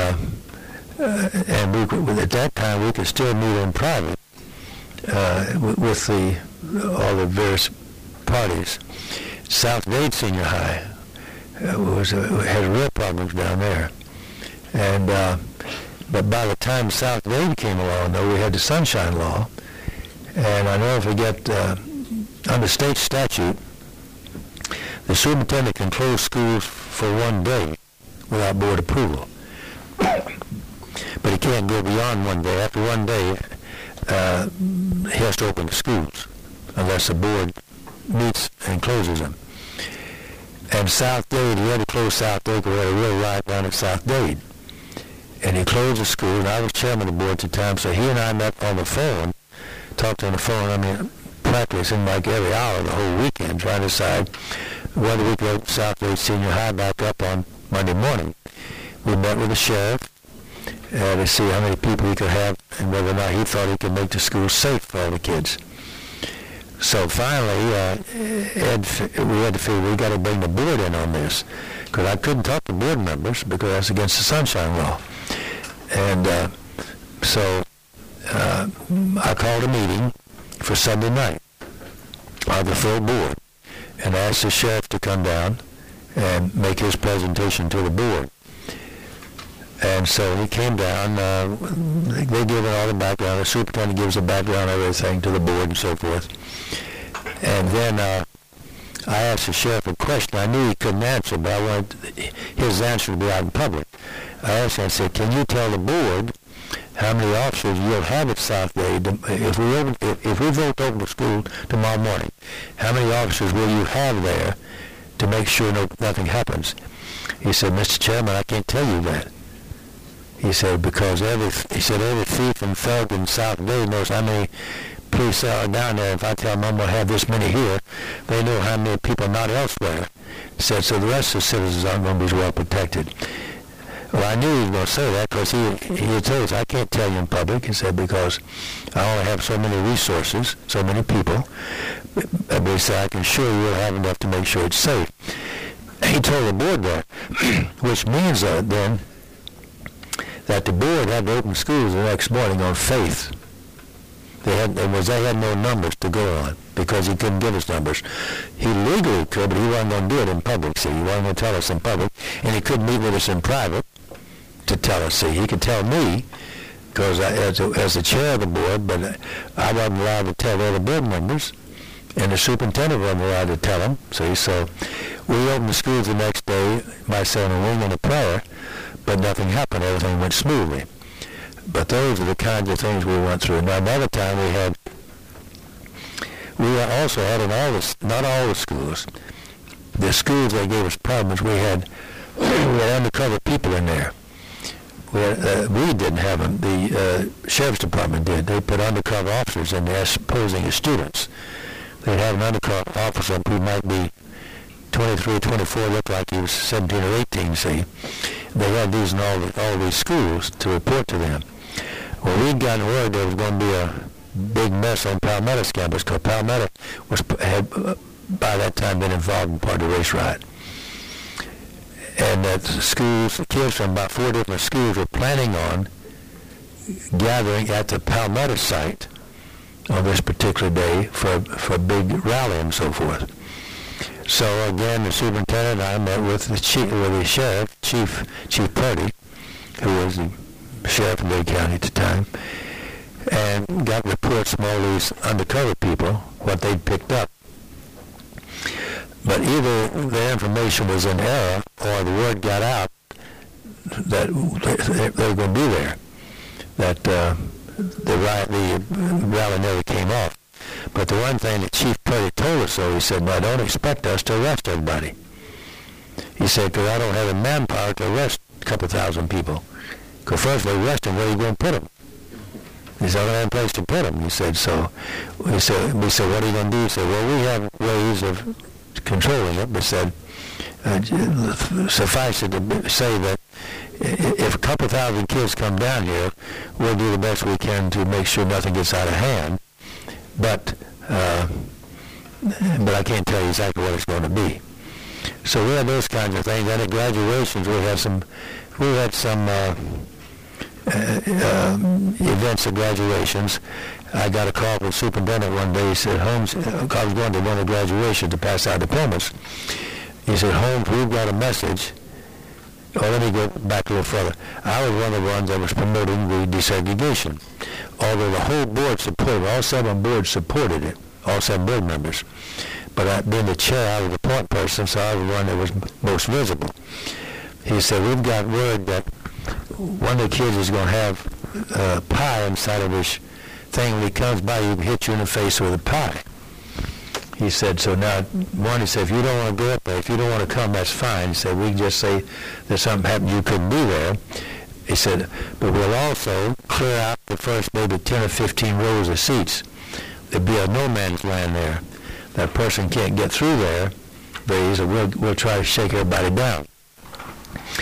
at that time we could still meet in private with all the various parties. South Dade Senior High had real problems down there, and but by the time South Dade came along, though, we had the Sunshine Law, and I know if we get under state statute, the superintendent can close schools for 1 day without board approval, but he can't go beyond 1 day. After 1 day, he has to open the schools unless the board meets and closes them. And South Dade, he had to close South Dade because we had a real riot down at South Dade. And he closed the school, and I was chairman of the board at the time, so he and I met on the phone, talked on the phone, practically it seemed like every hour the whole weekend, trying to decide whether we could go to South Dade Senior High back up on Monday morning. we met with the sheriff to see how many people he could have and whether or not he thought he could make the school safe for all the kids. So finally, we had to figure we got to bring the board in on this, because I couldn't talk to board members because that's against the Sunshine Law. And so I called a meeting for Sunday night of the full board and asked the sheriff to come down and make his presentation to the board. And so he came down, they gave it all the background, the superintendent gives the background, everything to the board and so forth. And then I asked the sheriff a question I knew he couldn't answer, but I wanted his answer to be out in public. I asked him, I said, can you tell the board how many officers you'll have at Southgate if we vote to open the school tomorrow morning? How many officers will you have there to make sure nothing happens? He said, Mr. Chairman, I can't tell you that. He said, because every thief and thug in Southgate knows how many police are down there. If I tell them I'm going to have this many here, they know how many people are not elsewhere. He said, so the rest of the citizens aren't going to be as well protected. Well, I knew he was going to say that because he had told us, I can't tell you in public. He said, because I only have so many resources, so many people. But he said, I can assure you we'll have enough to make sure it's safe. He told the board that, which means then that the board had to open schools the next morning on faith. They had no numbers to go on because he couldn't give us numbers. He legally could, but he wasn't going to do it in public. See, he wasn't going to tell us in public, and he couldn't meet with us in private to tell us. See, he could tell me because as the chair of the board, but I wasn't allowed to tell the other board members, and the superintendent wasn't allowed to tell them. See, so we opened the schools the next day by saying a wing and a prayer, but nothing happened. Everything went smoothly. But those are the kinds of things we went through. Now, another time we also had in not all the schools that gave us problems, we had undercover people in there. We didn't have them. The sheriff's department did. They put undercover officers in there posing as students. They'd have an undercover officer who might be 23, 24, looked like he was 17 or 18, see. They had these in all these schools to report to them. Well, we'd gotten word there was going to be a big mess on Palmetto's campus because Palmetto had by that time been involved in part of the race riot. And that the kids from about 4 different schools were planning on gathering at the Palmetto site on this particular day for a big rally and so forth. So again, the superintendent and I met with the sheriff, Chief Purdy, who was the sheriff in Dade County at the time, and got reports from all these undercover people, what they'd picked up. But either the information was in error or the word got out that they were going to be there, that the rally never came off. But the one thing that Chief Purdy told us, though, he said, "Now don't expect us to arrest everybody." He said, "Because I don't have the manpower to arrest a couple thousand people. Because first they arrest them, where are you going to put them?" He said, "I don't have a place to put them." He said, we said, "What are you going to do?" He said, "Well, we have ways of controlling it." But said, suffice it to say that if a couple thousand kids come down here, we'll do the best we can to make sure nothing gets out of hand. But I can't tell you exactly what it's going to be. So we had those kinds of things. Then at graduations, we had some events at graduations. I got a call from the superintendent one day. He said, "Holmes," I was going to one of the graduations to pass out diplomas. He said, "Holmes, we've got a message." Oh, let me go back a little further. I was one of the ones that was promoting the desegregation. Although the whole board supported, all 7 boards supported it, all 7 board members. But being the chair, I was the point person, so I was the one that was most visible. He said, "We've got word that one of the kids is going to have pie inside of his thing. When he comes by, he can hit you in the face with a pie." He said, "So now, he said, if you don't want to go up there, if you don't want to come, that's fine." He said, "We can just say that something happened, you couldn't be there." He said, "But we'll also clear out the first maybe 10 or 15 rows of seats. There'll be a no man's land there. That person can't get through there, but he said, we'll try to shake everybody down."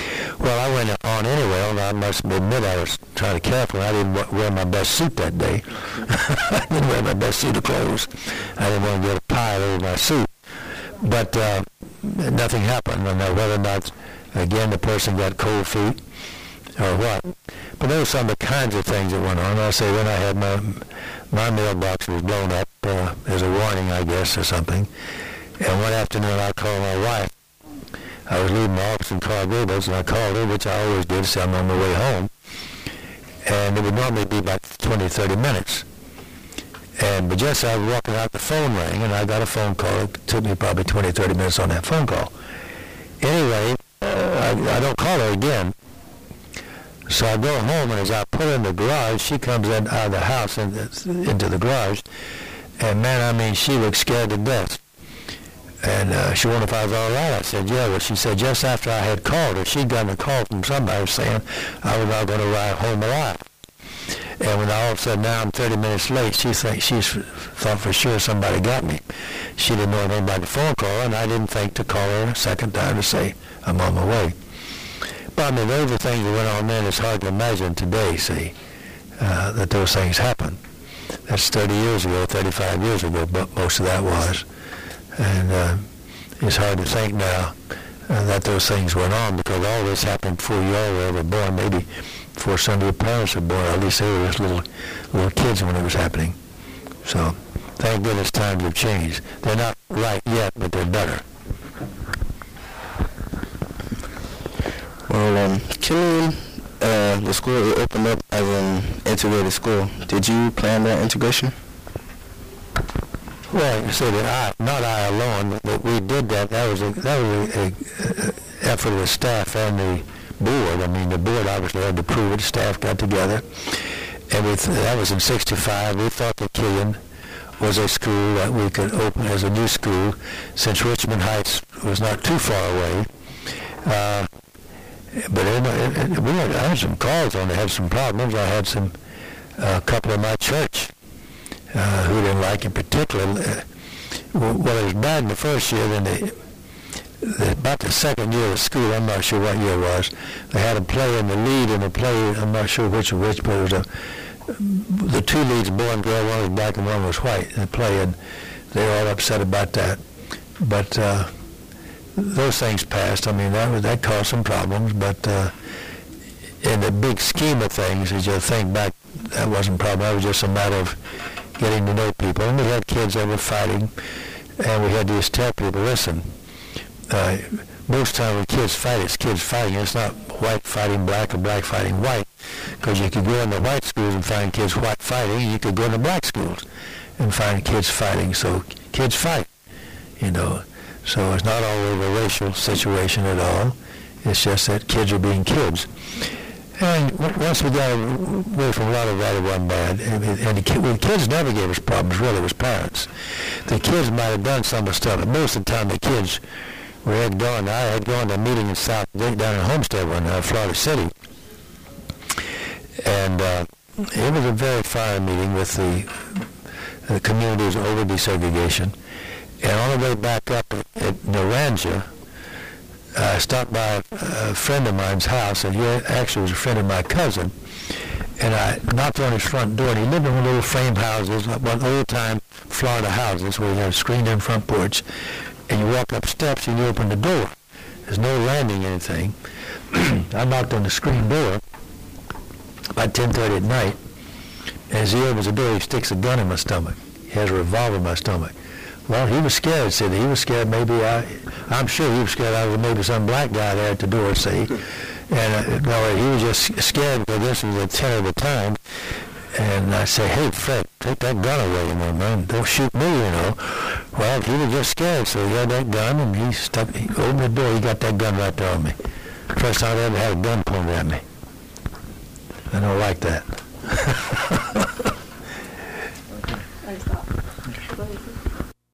Well, I went on anyway, and I must admit I was trying to be careful. I didn't wear my best suit that day. I didn't wear my best suit of clothes. I didn't want to get a pile over my suit. But nothing happened. I don't know whether or not, again, the person got cold feet or what. But those were some of the kinds of things that went on. I say when I had my mailbox was blown up as a warning, I guess, or something. And one afternoon I called my wife. I was leaving my office in Coral Gables, and I called her, which I always did, to say I'm on my way home. And it would normally be about 20, 30 minutes. But just as I was walking out, the phone rang, and I got a phone call. It took me probably 20, 30 minutes on that phone call. Anyway, I don't call her again. So I go home, and as I pull in the garage, she comes in out of the house into the garage. And, man, I mean, she looked scared to death. And she wondered if I was all right. I said, yeah. Well, she said just after I had called her, she'd gotten a call from somebody saying I was not going to ride home alive. And when all of a sudden now I'm 30 minutes late, she thought for sure somebody got me. She didn't know anything about the phone call, and I didn't think to call her a second time to say I'm on my way. But I mean, those are things that went on then. It's hard to imagine today, see, that those things happened. That's 30 years ago, 35 years ago, but most of that was. And it's hard to think now that those things went on, because all this happened before you all were ever born, maybe before some of your parents were born. At least they were just little kids when it was happening. So thank goodness times have changed. They're not right yet, but they're better. Well, Killeen, the school opened up as an integrated school. Did you plan that integration? Well, you said that not I alone, but we did that. That was a effort of the staff and the board. I mean, the board obviously had to prove it. The staff got together, and that was in '65. We thought that Killeen was a school that we could open as a new school, since Richmond Heights was not too far away. But I had some calls on it, had some problems. I had a couple of my church who didn't like it particularly. Well, it was bad in the first year. Then about the second year of school, I'm not sure what year it was, they had a play in the lead in a play, I'm not sure which, but it was the two leads, boy and girl, one was black and one was white in the play, and they were all upset about that. But those things passed. I mean, that caused some problems, but in the big scheme of things, as you think back, that wasn't a problem. That was just a matter of getting to know people. And we had kids that were fighting, and we had to just tell people, listen, most time when kids fight, it's kids fighting. It's not white fighting black or black fighting white, because you could go in the white schools and find kids white fighting, and you could go in the black schools and find kids fighting. So kids fight, you know. So it's not always a racial situation at all. It's just that kids are being kids. And once we got away from a lot of that, it wasn't bad. And the kids never gave us problems, really. It was parents. The kids might have done some of the stuff, but most of the time the kids I had gone to a meeting in South down in Homestead one, Florida City. And it was a very fine meeting with the community's over desegregation. And on the way back up at Naranja, I stopped by a friend of mine's house, and he actually was a friend of my cousin. And I knocked on his front door, and he lived in one of little frame houses, one old-time Florida houses where you had a screened-in front porch. And you walk up steps, and you open the door. There's no landing or anything. I knocked on the screen door about 10:30 at night. And as he opens the door, he sticks a gun in my stomach. He has a revolver in my stomach. Well, he was scared, said he was scared maybe I'm sure he was scared I was maybe some black guy there at the door, see. And no, he was just scared because this was a tenor of the time. And I say, hey, Fred, take that gun away, you know, man. Don't shoot me, you know. Well, he was just scared, so he had that gun, and he opened the door, he got that gun right there on me. First time I ever had a gun pointed at me. I don't like that. Thanks, Doc.